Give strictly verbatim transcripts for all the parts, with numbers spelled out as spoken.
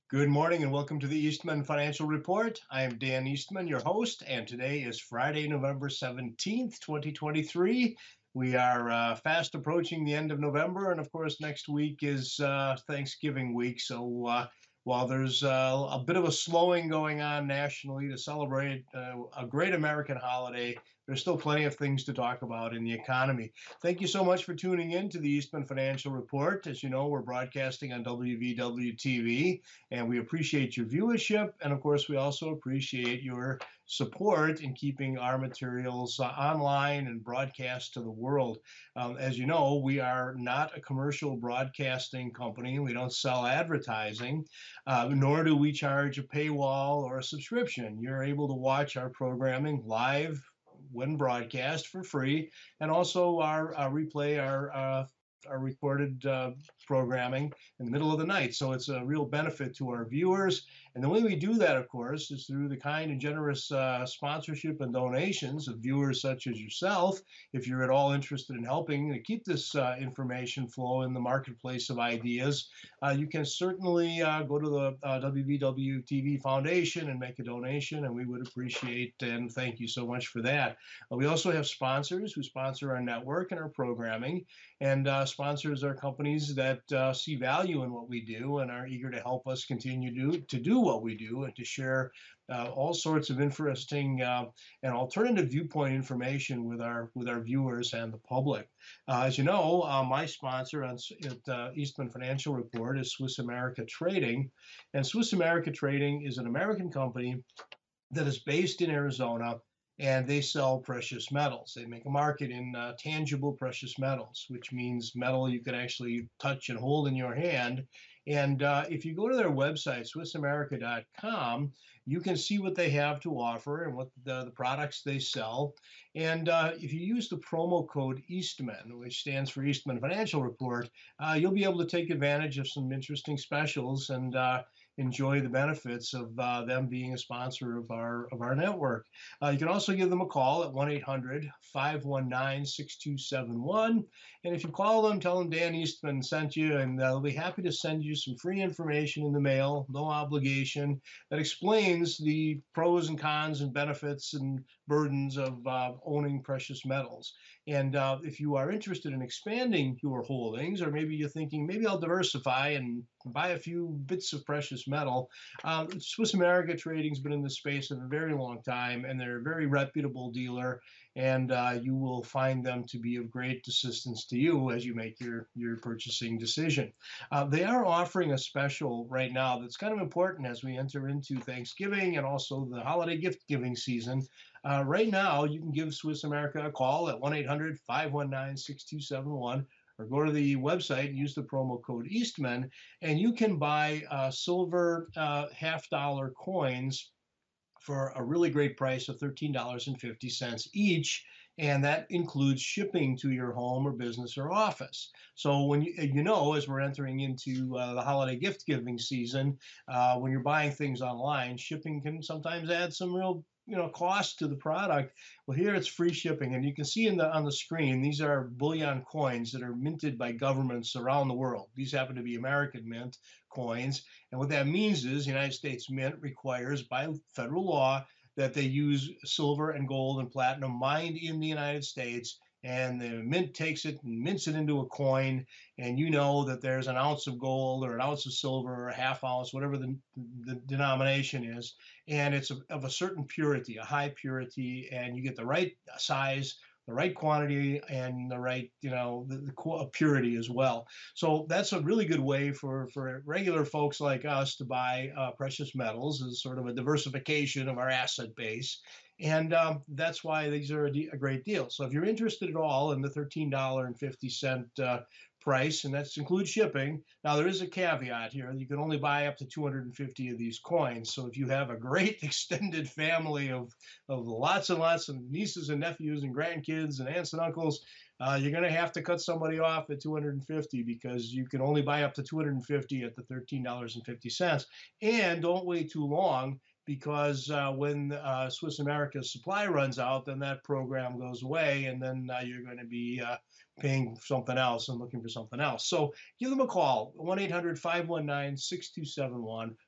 Good morning and welcome to the Eastman Financial Report. I am Dan Eastman, your host, and today is Friday, November seventeenth, twenty twenty-three. We are uh, fast approaching the end of November, and of course, next week is uh, Thanksgiving week. So uh, while there's uh, a bit of a slowing going on nationally to celebrate uh, a great American holiday, there's still plenty of things to talk about in the economy. Thank you so much for tuning in to the Eastman Financial Report. As you know, we're broadcasting on W V W T V, and we appreciate your viewership. And of course, we also appreciate your support in keeping our materials uh, online and broadcast to the world. Um, as you know, we are not a commercial broadcasting company. We don't sell advertising, uh, nor do we charge a paywall or a subscription. You're able to watch our programming live when broadcast for free, and also our, our replay, our uh, our recorded uh, programming in the middle of the night. So it's a real benefit to our viewers. And the way we do that, of course, is through the kind and generous uh, sponsorship and donations of viewers such as yourself. If you're at all interested in helping to keep this uh, information flow in the marketplace of ideas, uh, you can certainly uh, go to the uh, W V W T V Foundation and make a donation, and we would appreciate and thank you so much for that. Uh, we also have sponsors who sponsor our network and our programming, and uh, sponsors are companies that uh, see value in what we do and are eager to help us continue to, to do what we do and to share uh, all sorts of interesting uh, and alternative viewpoint information with our with our viewers and the public. Uh, as you know, uh, my sponsor on at uh, Eastman Financial Report is Swiss America Trading, and Swiss America Trading is an American company that is based in Arizona, and they sell precious metals. They make a market in uh, tangible precious metals, which means metal you can actually touch and hold in your hand. And uh, if you go to their website, Swiss America dot com, you can see what they have to offer and what the, the products they sell. And uh, if you use the promo code Eastman, which stands for Eastman Financial Report, uh, you'll be able to take advantage of some interesting specials and uh, enjoy the benefits of uh, them being a sponsor of our of our network. Uh, you can also give them a call at one eight hundred, five one nine, six two seven one. And if you call them, tell them Dan Eastman sent you, and they'll be happy to send you some free information in the mail, no obligation, that explains the pros and cons and benefits and burdens of uh, owning precious metals. And uh, if you are interested in expanding your holdings, or maybe you're thinking, maybe I'll diversify and buy a few bits of precious metal, um, Swiss America Trading's been in this space a very long time, and they're a very reputable dealer, and uh, you will find them to be of great assistance to you as you make your, your purchasing decision. Uh, they are offering a special right now that's kind of important as we enter into Thanksgiving and also the holiday gift giving season. Uh, right now, you can give Swiss America a call at one eight hundred, five one nine, six two seven one, or go to the website and use the promo code Eastman, and you can buy uh, silver uh, half dollar coins for a really great price of thirteen dollars and fifty cents each, and that includes shipping to your home or business or office. So when you, you know, as we're entering into uh, the holiday gift giving season, uh, when you're buying things online, shipping can sometimes add some real you know, cost to the product. Well, here it's free shipping, and you can see in the on the screen, these are bullion coins that are minted by governments around the world. These happen to be American mint coins, and what that means is the United States Mint requires by federal law that they use silver and gold and platinum mined in the United States, and the mint takes it and mints it into a coin, and you know that there's an ounce of gold or an ounce of silver or a half ounce, whatever the, the denomination is, and it's of, of a certain purity, a high purity, and you get the right size, the right quantity, and the right, you know, the, the purity as well. So that's a really good way for, for regular folks like us to buy uh, precious metals as sort of a diversification of our asset base. And um, that's why these are a, de- a great deal. So if you're interested at all in the thirteen dollars and fifty cents uh, price, and that includes shipping. Now, there is a caveat here. You can only buy up to two hundred fifty of these coins. So if you have a great extended family of, of lots and lots of nieces and nephews and grandkids and aunts and uncles, uh, you're going to have to cut somebody off at two hundred fifty because you can only buy up to two hundred fifty at the thirteen dollars and fifty cents. And don't wait too long, because uh, when uh, Swiss America's supply runs out, then that program goes away, and then uh, you're going to be uh, paying something else and looking for something else. So give them a call, one eight hundred, five one nine, six two seven one,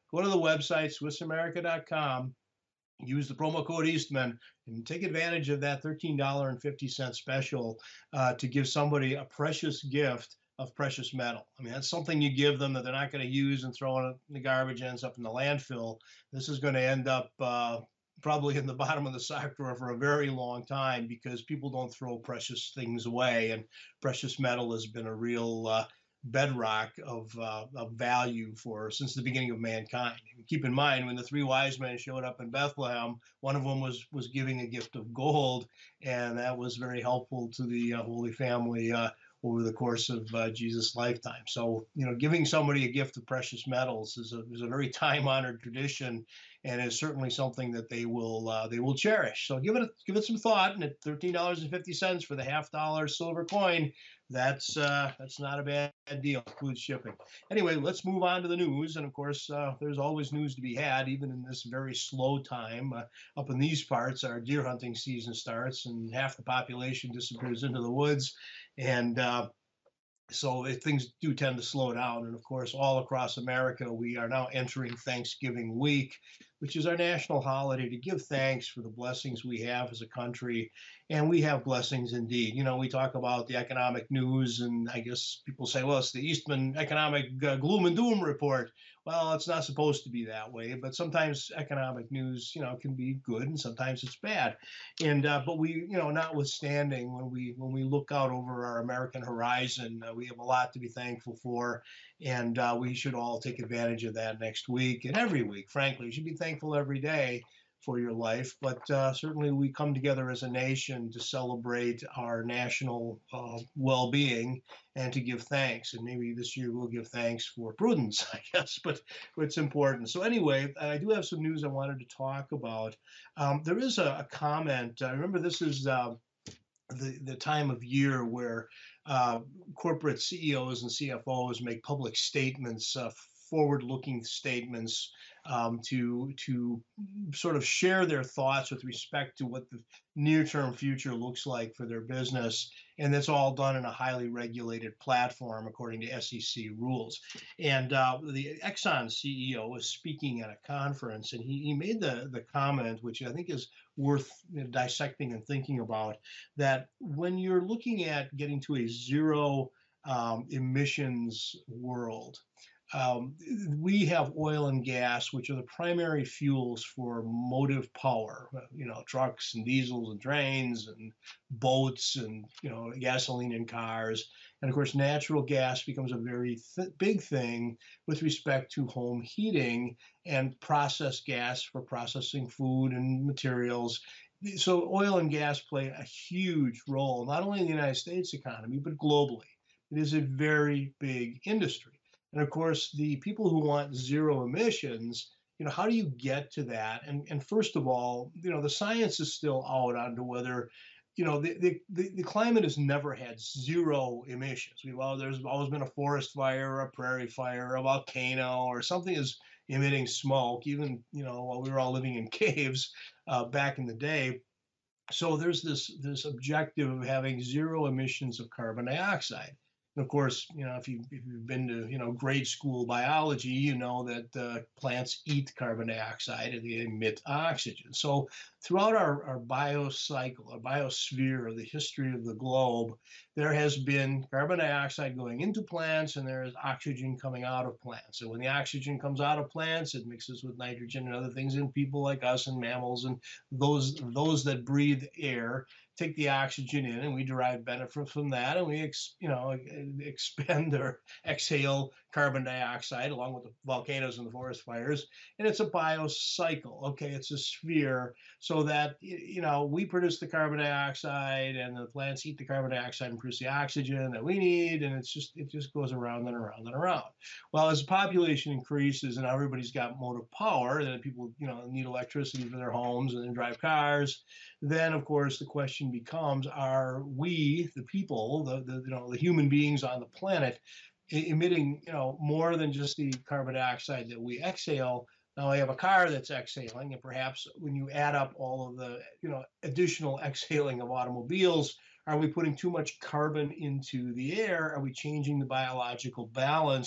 go to the website, swiss america dot com, use the promo code Eastman, and take advantage of that thirteen dollars and fifty cents special uh, to give somebody a precious gift of precious metal. I mean, that's something you give them that they're not going to use and throw it in the garbage, ends up in the landfill. This is going to end up uh, probably in the bottom of the sock drawer for a very long time, because people don't throw precious things away, and precious metal has been a real uh, bedrock of, uh, of value for since the beginning of mankind. Keep in mind, when the three wise men showed up in Bethlehem, one of them was was giving a gift of gold, and that was very helpful to the uh, Holy Family uh, over the course of uh, Jesus' lifetime. So, you know, giving somebody a gift of precious metals is a, is a very time-honored tradition, and is certainly something that they will uh, they will cherish. So give it a, give it some thought. And at thirteen dollars and fifty cents for the half dollar silver coin, that's uh, that's not a bad deal. Includes shipping. Anyway, let's move on to the news. And of course, uh, there's always news to be had, even in this very slow time. Uh, up in these parts, our deer hunting season starts, and half the population disappears into the woods. And uh, so it, things do tend to slow down. And of course, all across America, we are now entering Thanksgiving week, which is our national holiday to give thanks for the blessings we have as a country. And we have blessings indeed. You know, we talk about the economic news, and I guess people say, well, it's the Eastman economic uh, gloom and doom report. Well, it's not supposed to be that way, but sometimes economic news, you know, can be good, and sometimes it's bad. And uh, but we, you know, notwithstanding, when we when we look out over our American horizon, uh, we have a lot to be thankful for, and uh, we should all take advantage of that next week and every week. Frankly, you should be thankful every day for your life, but uh, certainly we come together as a nation to celebrate our national uh, well-being and to give thanks. And maybe this year we'll give thanks for prudence, I guess, but it's important. So anyway, I do have some news I wanted to talk about. Um, there is a, a comment. I remember this is uh, the, the time of year where uh, corporate C E Os and C F Os make public statements, uh, forward-looking statements, um, to to sort of share their thoughts with respect to what the near-term future looks like for their business. And that's all done in a highly regulated platform according to S E C rules. And uh, the Exxon C E O was speaking at a conference, and he, he made the, the comment, which I think is worth dissecting and thinking about, that when you're looking at getting to a zero um, emissions world, Um, we have oil and gas, which are the primary fuels for motive power, you know, trucks and diesels and trains and boats and, you know, gasoline in cars. And of course, natural gas becomes a very th- big thing with respect to home heating and processed gas for processing food and materials. So oil and gas play a huge role, not only in the United States economy, but globally. It is a very big industry. And of course, the people who want zero emissions, you know, how do you get to that? And and first of all, you know, the science is still out on to whether, you know, the, the, the, the climate has never had zero emissions. We've all, there's always been a forest fire, or a prairie fire, or a volcano, or something is emitting smoke, even, you know, while we were all living in caves uh, back in the day. So there's this this objective of having zero emissions of carbon dioxide. And of course, you know, if you if you've been to, you know, grade school biology, you know that uh, plants eat carbon dioxide and they emit oxygen. So throughout our, our biocycle, our biosphere, the history of the globe, there has been carbon dioxide going into plants, and there is oxygen coming out of plants. And when the oxygen comes out of plants, it mixes with nitrogen and other things in people like us and mammals and those those that breathe air take the oxygen in, and we derive benefit from that, and we ex, you know expend or exhale carbon dioxide along with the volcanoes and the forest fires. And it's a biocycle. Okay, it's a sphere, so that, you know we produce the carbon dioxide, and the plants eat the carbon dioxide and produce the oxygen that we need, and it's just it just goes around and around and around. Well, as the population increases and everybody's got motive power, then people you know need electricity for their homes and then drive cars. Then of course the question becomes: are we, the people, the, the you know the human beings on the planet, emitting you know more than just the carbon dioxide that we exhale? Now we have a car that's exhaling, and perhaps when you add up all of the you know additional exhaling of automobiles, are we putting too much carbon into the air? Are we changing the biological balance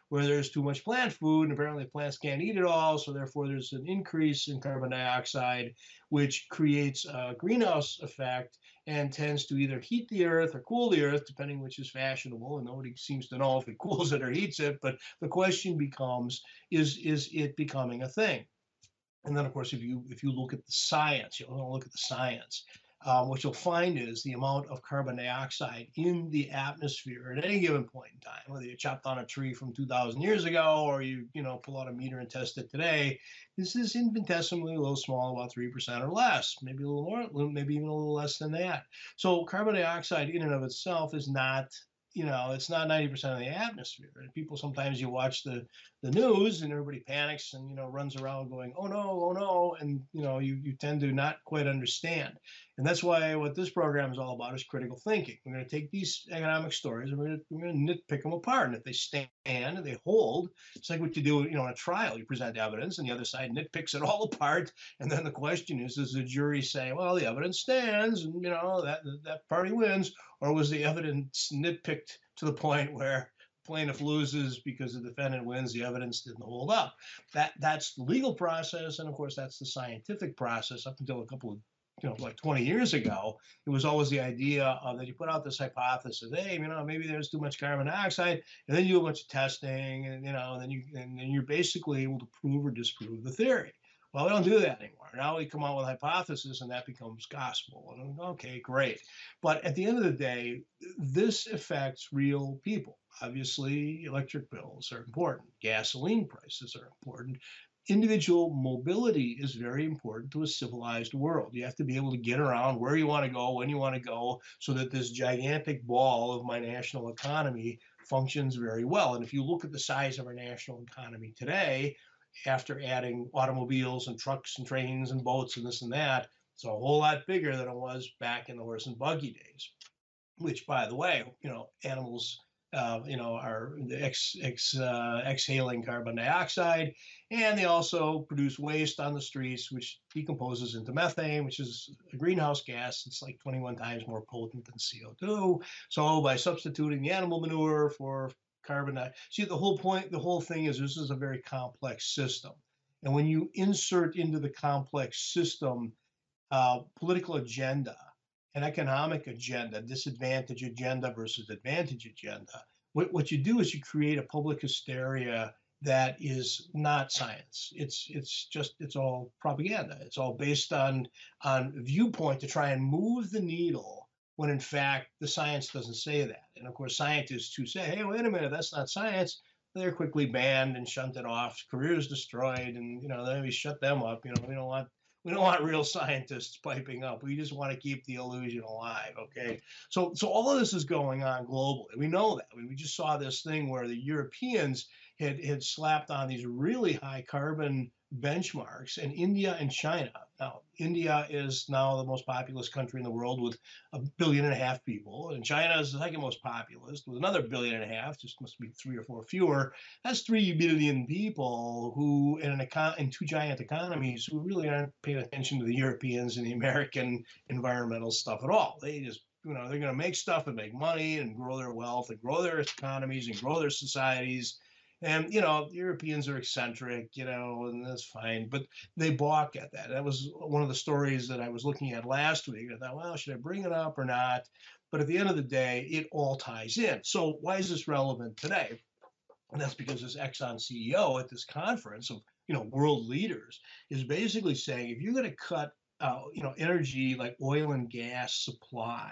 where there's too much plant food, and apparently plants can't eat it all, so therefore there's an increase in carbon dioxide, which creates a greenhouse effect and tends to either heat the earth or cool the earth, depending which is fashionable, and nobody seems to know if it cools it or heats it. But the question becomes, is is it becoming a thing? And then, of course, if you if you look at the science, you want to look at the science. Uh, what you'll find is the amount of carbon dioxide in the atmosphere at any given point in time, whether you chopped down a tree from two thousand years ago or you you know pull out a meter and test it today, this is infinitesimally a little small, about three percent or less, maybe a little more, maybe even a little less than that. So carbon dioxide in and of itself is not, you know, it's not ninety percent of the atmosphere. And people, sometimes you watch the, the news and everybody panics and, you know, runs around going, oh no, oh no. And, you know, you, you tend to not quite understand. And that's why what this program is all about is critical thinking. We're going to take these economic stories and we're going to, we're going to nitpick them apart. And if they stand and they hold, it's like what you do, you know, in a trial. You present evidence and the other side nitpicks it all apart. And then the question is, does the jury say, well, the evidence stands and, you know, that, that party wins? Or was the evidence nitpicked to the point where plaintiff loses because the defendant wins, the evidence didn't hold up? That that's the legal process, and of course that's the scientific process. Up until a couple of, you know, like twenty years ago, it was always the idea of that you put out this hypothesis, hey, you know, maybe there's too much carbon dioxide, and then you do a bunch of testing, and you know, and then you and then you're basically able to prove or disprove the theory. Well, we don't do that anymore. Now we come out with a hypothesis and that becomes gospel. And okay, great. But at the end of the day, this affects real people. Obviously, electric bills are important. Gasoline prices are important. Individual mobility is very important to a civilized world. You have to be able to get around where you want to go, when you want to go, so that this gigantic ball of my national economy functions very well. And if you look at the size of our national economy today, after adding automobiles and trucks and trains and boats and this and that, it's a whole lot bigger than it was back in the horse and buggy days, which, by the way, you know, animals, uh, you know, are ex, ex, uh, exhaling carbon dioxide, and they also produce waste on the streets, which decomposes into methane, which is a greenhouse gas. It's like twenty-one times more potent than C O two. So by substituting the animal manure for carbon dioxide. See, the whole point, the whole thing is this is a very complex system. And when you insert into the complex system uh, political agenda, an economic agenda, disadvantage agenda versus advantage agenda, what, what you do is you create a public hysteria that is not science. It's it's just, it's all propaganda. It's all based on, on viewpoint to try and move the needle, when in fact the science doesn't say that. And of course, scientists who say, hey, wait a minute, that's not science, they're quickly banned and shunted off, careers destroyed, and you know, then we shut them up. You know, we don't want we don't want real scientists piping up. We just want to keep the illusion alive. Okay. So so all of this is going on globally. We know that. I mean, we just saw this thing where the Europeans had had slapped on these really high carbon benchmarks, and India and China. Now, India is now the most populous country in the world with a billion and a half people, and China is the second most populous with another billion and a half, just must be three or four fewer. That's three billion people who, in an econ- in two giant economies, who really aren't paying attention to the Europeans and the American environmental stuff at all. They just, you know, they're going to make stuff and make money and grow their wealth and grow their economies and grow their societies. And, you know, the Europeans are eccentric, you know, and that's fine. But they balk at that. That was one of the stories that I was looking at last week. I thought, well, should I bring it up or not? But at the end of the day, it all ties in. So why is this relevant today? And that's because this Exxon C E O at this conference of, you know, world leaders is basically saying, if you're going to cut, uh, you know, energy like oil and gas supply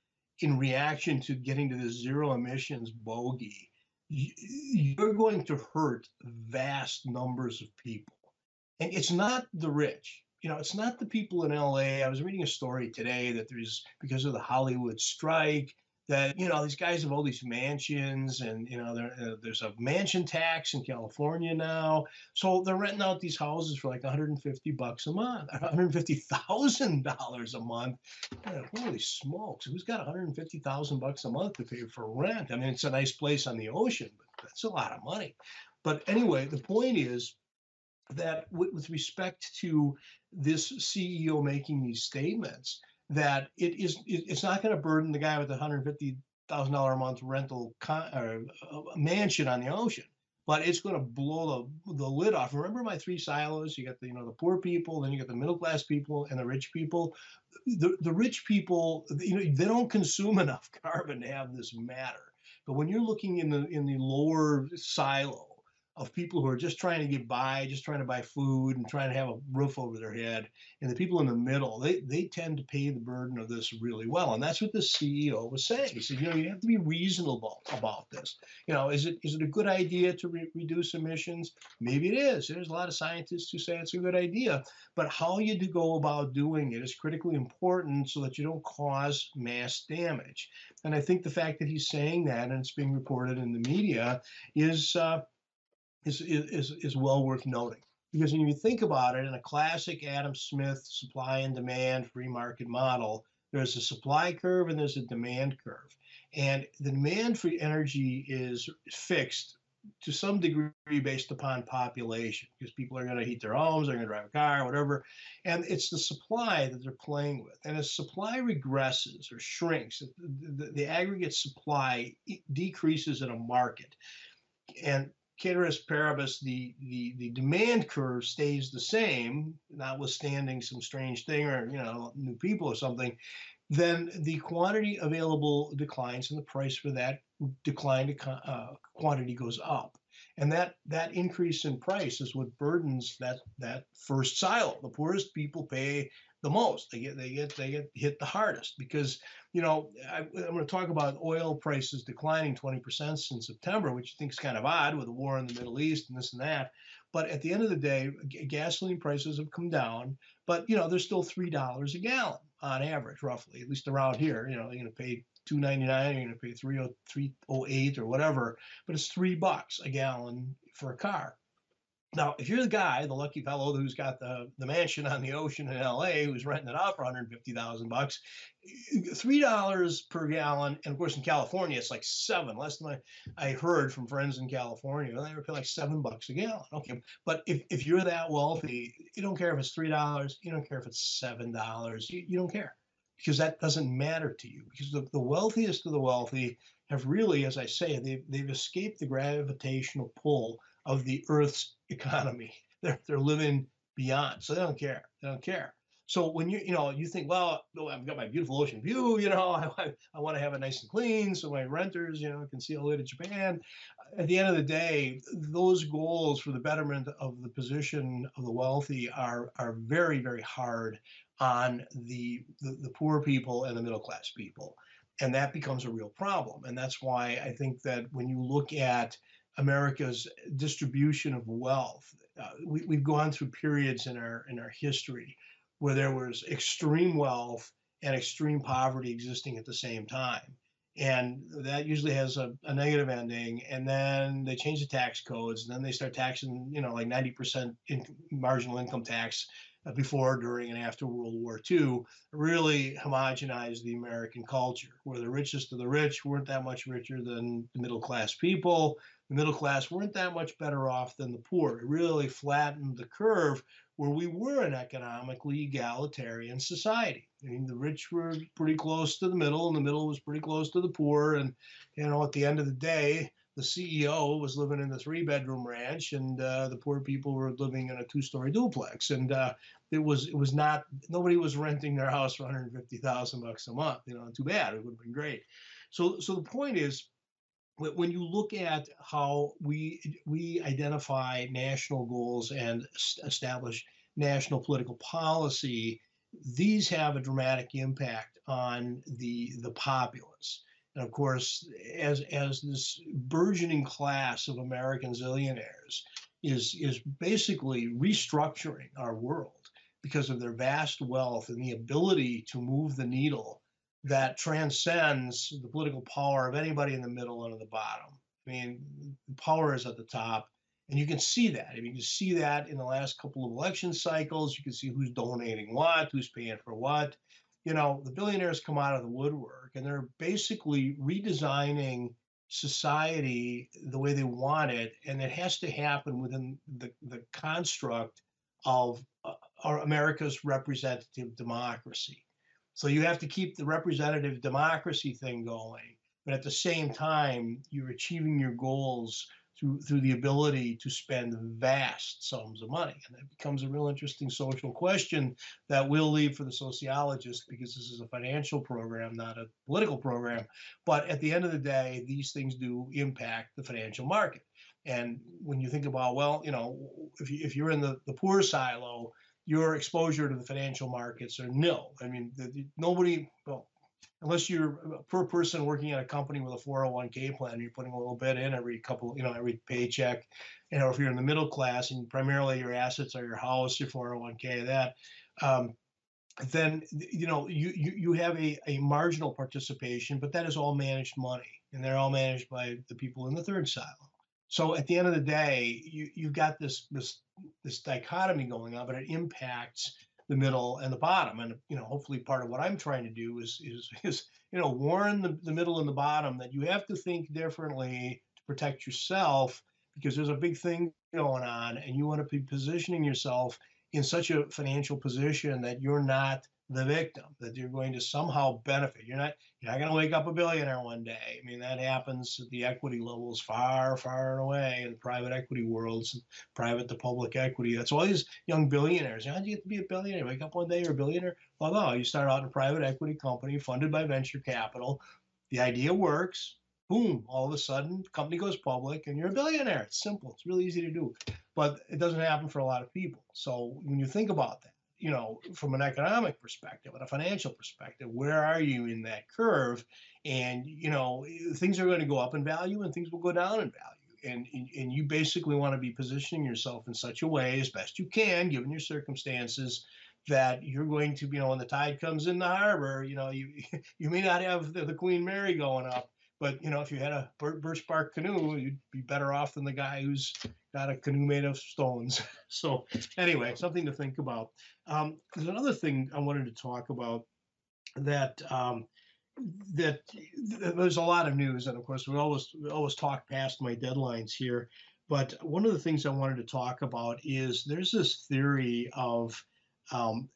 in reaction to getting to the zero emissions bogey, you're going to hurt vast numbers of people. And it's not the rich. You know, it's not the people in L A. I was reading a story today that there's, because of the Hollywood strike, that, you know, these guys have all these mansions and, you know, there, uh, there's a mansion tax in California now. So they're renting out these houses for like one hundred fifty bucks a month, one hundred fifty thousand dollars a month. Yeah, holy smokes. Who's got one hundred fifty thousand bucks a month to pay for rent? I mean, it's a nice place on the ocean, but that's a lot of money. But anyway, the point is that with respect to this C E O making these statements, that it is, it's not going to burden the guy with the one hundred fifty thousand dollars a month rental con, or, uh, mansion on the ocean. but it's going to blow the, the lid off. Remember my three silos? You got the, you know, the poor people, then you got the middle class people and the rich people. The, the rich people, you know, they don't consume enough carbon to have this matter. But when you're looking in the in the lower silo of people who are just trying to get by, just trying to buy food and trying to have a roof over their head, and the people in the middle, they they tend to pay the burden of this really well. And that's what the C E O was saying. He said, you know, you have to be reasonable about this. You know, is it is it a good idea to re- reduce emissions? Maybe it is. There's a lot of scientists who say it's a good idea, but how you do go about doing it is critically important so that you don't cause mass damage. And I think the fact that he's saying that and it's being reported in the media is uh, is, is, is well worth noting. Because when you think about it, in a classic Adam Smith supply and demand free market model, there's a supply curve and there's a demand curve. And the demand for energy is fixed to some degree based upon population, because people are going to heat their homes, they're going to drive a car, whatever. And it's the supply that they're playing with. And as supply regresses or shrinks, the, the, the aggregate supply decreases in a market. And ceteris paribus, the, the, the demand curve stays the same, notwithstanding some strange thing or, you know, new people or something, then the quantity available declines and the price for that declined uh, quantity goes up. And that, that increase in price is what burdens that, that first silo. The poorest people pay the most. They get they get they get hit the hardest because, you know, I, I'm going to talk about oil prices declining twenty percent since September, which you think is kind of odd with the war in the Middle East and this and that. But at the end of the day, g- gasoline prices have come down, but you know they're still three dollars a gallon on average, roughly, at least around here. You know, you're going to pay two ninety-nine, you're going to pay three oh eight or whatever, but it's three bucks a gallon for a car. Now, if you're the guy, the lucky fellow who's got the, the mansion on the ocean in L A, who's renting it out for one hundred fifty thousand bucks, three dollars per gallon, and of course in California it's like seven. Last time I, I heard from friends in California, they were paying like seven bucks a gallon. Okay, but if, if you're that wealthy, you don't care if it's three dollars, you don't care if it's seven dollars, you, you don't care because that doesn't matter to you. Because the, the wealthiest of the wealthy have really, as I say, they've they've escaped the gravitational pull of the Earth's economy. They're they're living beyond, so they don't care. They don't care. So when you you know you think, well, oh, I've got my beautiful ocean view, you know, I, I want to have it nice and clean so my renters, you know, can see all the way to Japan. At the end of the day, those goals for the betterment of the position of the wealthy are are very very hard on the the, the poor people and the middle class people, and that becomes a real problem. And that's why I think that when you look at America's distribution of wealth. Uh, we, we've gone through periods in our in our history where there was extreme wealth and extreme poverty existing at the same time, and that usually has a, a negative ending. And then they change the tax codes, and then they start taxing, you know, like ninety percent in marginal income tax before, during, and after World War Two, really homogenized the American culture, where the richest of the rich weren't that much richer than the middle class people. The middle class weren't that much better off than the poor. It really flattened the curve where we were an economically egalitarian society. I mean, the rich were pretty close to the middle, and the middle was pretty close to the poor. And, you know, at the end of the day, the C E O was living in the three-bedroom ranch, and uh, the poor people were living in a two-story duplex. And uh, it was it was not nobody was renting their house for one hundred fifty thousand bucks a month. You know, too bad. It would have been great. So so the point is, when you look at how we we identify national goals and establish national political policy, these have a dramatic impact on the the populace. And of course, as as this burgeoning class of American zillionaires is is basically restructuring our world because of their vast wealth and the ability to move the needle that transcends the political power of anybody in the middle and at the bottom. I mean, the power is at the top, and you can see that. I mean, you can see that in the last couple of election cycles. You can see who's donating what, who's paying for what. You know, the billionaires come out of the woodwork, and they're basically redesigning society the way they want it, and it has to happen within the, the construct of uh, our America's representative democracy. So you have to keep the representative democracy thing going, but at the same time, you're achieving your goals through through the ability to spend vast sums of money. And that becomes a real interesting social question that we'll leave for the sociologists, because this is a financial program, not a political program. But at the end of the day, these things do impact the financial market. And when you think about, well, you know, if, you, if you're in the, the poor silo, your exposure to the financial markets are nil. I mean, the, the, nobody, well, unless you're a poor person working at a company with a four oh one k plan, you're putting a little bit in every couple, you know, every paycheck. You know, if you're in the middle class and primarily your assets are your house, your four oh one k, that, um, then, you know, you, you, you have a, a marginal participation, but that is all managed money, and they're all managed by the people in the third silo. So at the end of the day, you, you've got this, this, this dichotomy going on, but it impacts the middle and the bottom. And, you know, hopefully part of what I'm trying to do is, is, is you know, warn the, the middle and the bottom that you have to think differently to protect yourself, because there's a big thing going on, and you want to be positioning yourself in such a financial position that you're not the victim, that you're going to somehow benefit. You're not, you're not going to wake up a billionaire one day. I mean, that happens at the equity levels far, far and away in private equity worlds, private to public equity. That's all these young billionaires. How do you get to be a billionaire? Wake up one day, you're a billionaire? Well, no, you start out in a private equity company funded by venture capital. The idea works. Boom, all of a sudden, the company goes public and you're a billionaire. It's simple. It's really easy to do. But it doesn't happen for a lot of people. So when you think about that, you know, from an economic perspective and a financial perspective, where are you in that curve? And, you know, things are going to go up in value and things will go down in value. And, and you basically want to be positioning yourself in such a way as best you can, given your circumstances, that you're going to, you know, when the tide comes in the harbor, you know, you you may not have the, the Queen Mary going up, but, you know, if you had a birch bark canoe, you'd be better off than the guy who's got a canoe made of stones. So anyway, something to think about. Um, there's another thing I wanted to talk about that um, that there's a lot of news, and of course we always we always talk past my deadlines here. But one of the things I wanted to talk about is there's this theory of um,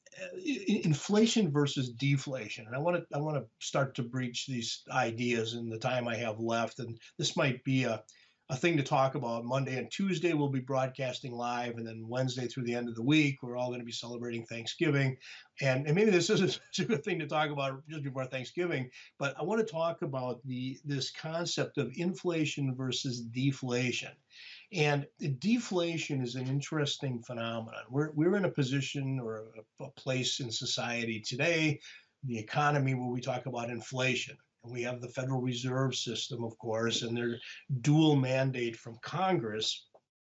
inflation versus deflation, and I want to I want to start to breach these ideas in the time I have left. And this might be a a thing to talk about. Monday and Tuesday we'll be broadcasting live, and then Wednesday through the end of the week we're all going to be celebrating Thanksgiving. And, and maybe this isn't such a good thing to talk about just before Thanksgiving, but I want to talk about the this concept of inflation versus deflation. And deflation is an interesting phenomenon. We're, we're in a position or a, a place in society today, the economy, where we talk about inflation. And we have the Federal Reserve System, of course, and their dual mandate from Congress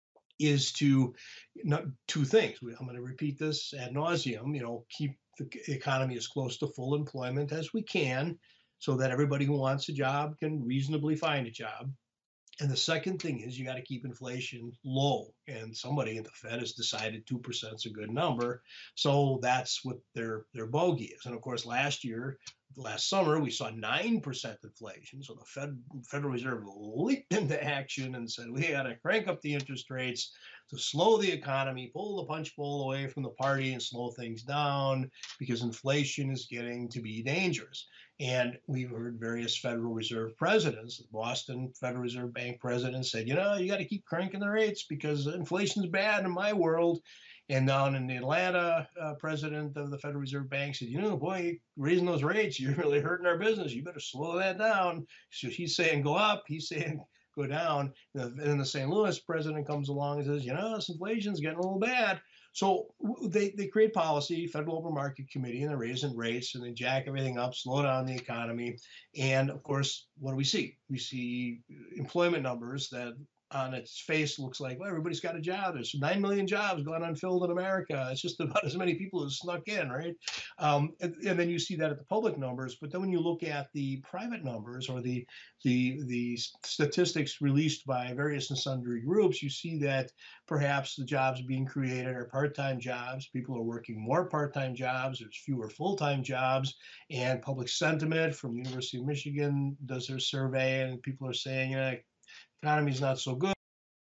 is to, not, two things. I'm going to repeat this ad nauseum, you know, keep the economy as close to full employment as we can so that everybody who wants a job can reasonably find a job. And the second thing is you got to keep inflation low. And somebody at the Fed has decided two percent is a good number. So that's what their, their bogey is. And of course, last year, last summer, we saw nine percent inflation. So the Fed, Federal Reserve leaped into action and said, we got to crank up the interest rates to slow the economy, pull the punch bowl away from the party and slow things down, because inflation is getting to be dangerous. And we've heard various Federal Reserve presidents, the Boston Federal Reserve Bank president said, you know, you got to keep cranking the rates because inflation's bad in my world. And down in Atlanta, uh, president of the Federal Reserve Bank said, you know, boy, raising those rates, you're really hurting our business. You better slow that down. So he's saying go up, he's saying go down. And then the Saint Louis president comes along and says, you know, this inflation's getting a little bad. So they, they create policy, Federal Open Market Committee, and they're raising rates and they jack everything up, slow down the economy. And of course, what do we see? We see employment numbers that on its face looks like, well, everybody's got a job. There's nine million jobs going unfilled in America. It's just about as many people as snuck in, right? Um, and, and then you see that at the public numbers. But then when you look at the private numbers or the, the, the statistics released by various and sundry groups, you see that perhaps the jobs being created are part-time jobs. People are working more part-time jobs. There's fewer full-time jobs. And Public Sentiment from the University of Michigan does their survey, and people are saying, you know, economy's not so good.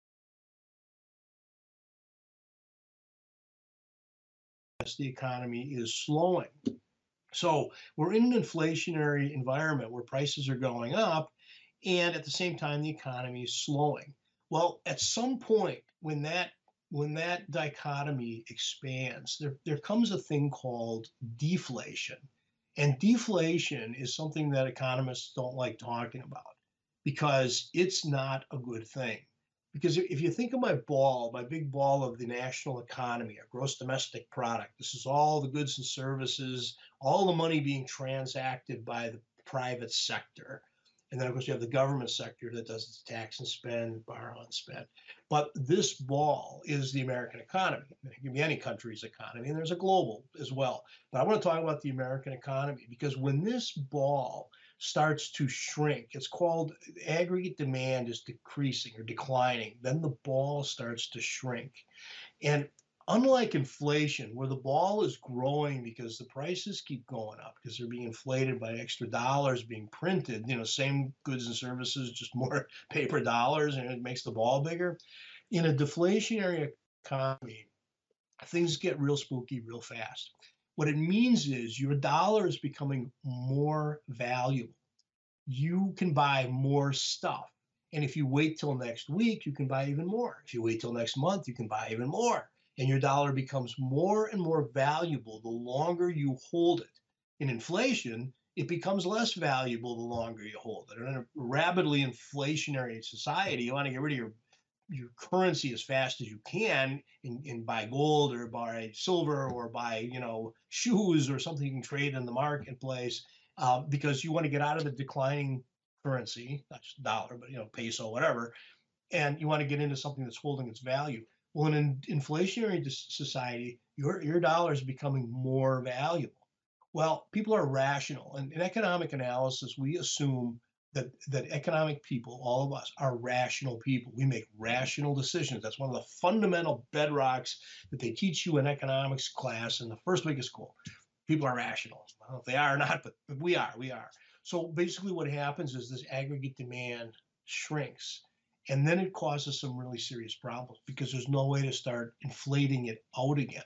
The economy is slowing. So we're in an inflationary environment where prices are going up, and at the same time, the economy is slowing. Well, at some point when that when that dichotomy expands, there there comes a thing called deflation. And deflation is something that economists don't like talking about because it's not a good thing. Because if you think of my ball, my big ball of the national economy, our gross domestic product, this is all the goods and services, all the money being transacted by the private sector. And then, of course, you have the government sector that does its tax and spend, borrow and spend. But this ball is the American economy. It can be any country's economy, and there's a global as well. But I want to talk about the American economy because when this ball starts to shrink, it's called aggregate demand is decreasing or declining. Then the ball starts to shrink. And unlike inflation, where the ball is growing because the prices keep going up because they're being inflated by extra dollars being printed, you know, same goods and services, just more paper dollars, and it makes the ball bigger. In a deflationary economy, things get real spooky real fast. What it means is your dollar is becoming more valuable. You can buy more stuff. And if you wait till next week, you can buy even more. If you wait till next month, you can buy even more. And your dollar becomes more and more valuable the longer you hold it. In inflation, it becomes less valuable the longer you hold it. In a rapidly inflationary society, you want to get rid of your your currency as fast as you can and, and buy gold or buy silver or buy, you know, shoes or something you can trade in the marketplace uh, because you want to get out of the declining currency, not just dollar, but, you know, peso, whatever, and you want to get into something that's holding its value. Well, in an inflationary society, your, your dollar is becoming more valuable. Well, people are rational. And in economic analysis, we assume that, that economic people, all of us, are rational people. We make rational decisions. That's one of the fundamental bedrocks that they teach you in economics class in the first week of school. People are rational. I don't know if they are or not, but, but we are, we are. So basically what happens is this aggregate demand shrinks. And then it causes some really serious problems because there's no way to start inflating it out again.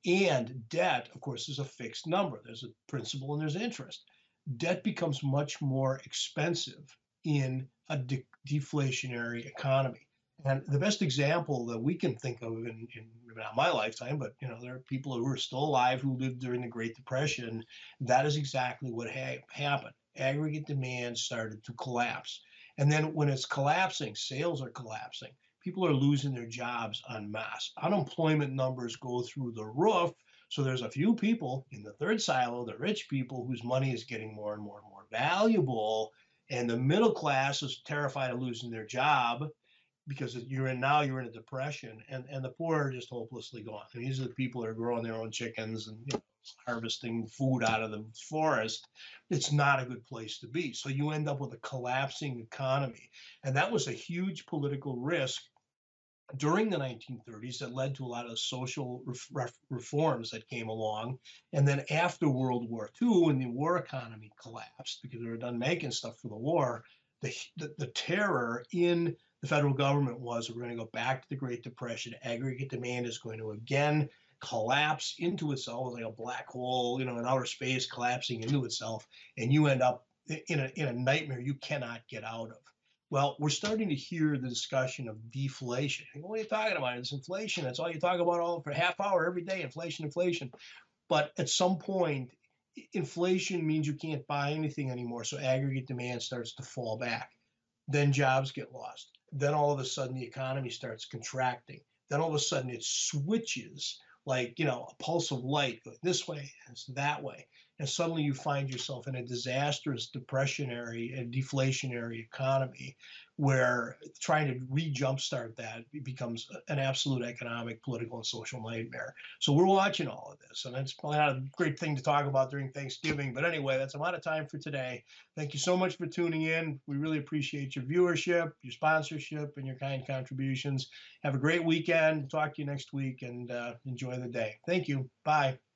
And debt, of course, is a fixed number. There's a principal and there's interest. Debt becomes much more expensive in a de deflationary economy. And the best example that we can think of in, in not my lifetime, but you know, there are people who are still alive who lived during the Great Depression. That is exactly what ha happened. Aggregate demand started to collapse. And then when it's collapsing, sales are collapsing. People are losing their jobs en masse. Unemployment numbers go through the roof. So there's a few people in the third silo, the rich people, whose money is getting more and more and more valuable. And the middle class is terrified of losing their job because you're in now you're in a depression, and, and the poor are just hopelessly gone. And these are the people that are growing their own chickens and you know, harvesting food out of the forest. It's not a good place to be. So you end up with a collapsing economy. And that was a huge political risk during the nineteen thirties that led to a lot of social ref reforms that came along. And then after World War Two, when the war economy collapsed because they were done making stuff for the war, the, the, the terror in the federal government was we're going to go back to the Great Depression. Aggregate demand is going to again collapse into itself like a black hole, you know, in outer space collapsing into itself. And you end up in a, in a nightmare you cannot get out of. Well, we're starting to hear the discussion of deflation. What are you talking about? It's inflation. That's all you talk about all for a half hour every day, inflation, inflation. But at some point, inflation means you can't buy anything anymore. So aggregate demand starts to fall back. Then jobs get lost. Then all of a sudden the economy starts contracting. Then all of a sudden it switches like, you know, a pulse of light going this way and that way. And suddenly you find yourself in a disastrous depressionary and deflationary economy where trying to re-jumpstart that becomes an absolute economic, political, and social nightmare. So we're watching all of this, and it's probably not a great thing to talk about during Thanksgiving. But anyway, that's a lot of time for today. Thank you so much for tuning in. We really appreciate your viewership, your sponsorship, and your kind contributions. Have a great weekend. Talk to you next week, and uh, enjoy the day. Thank you. Bye.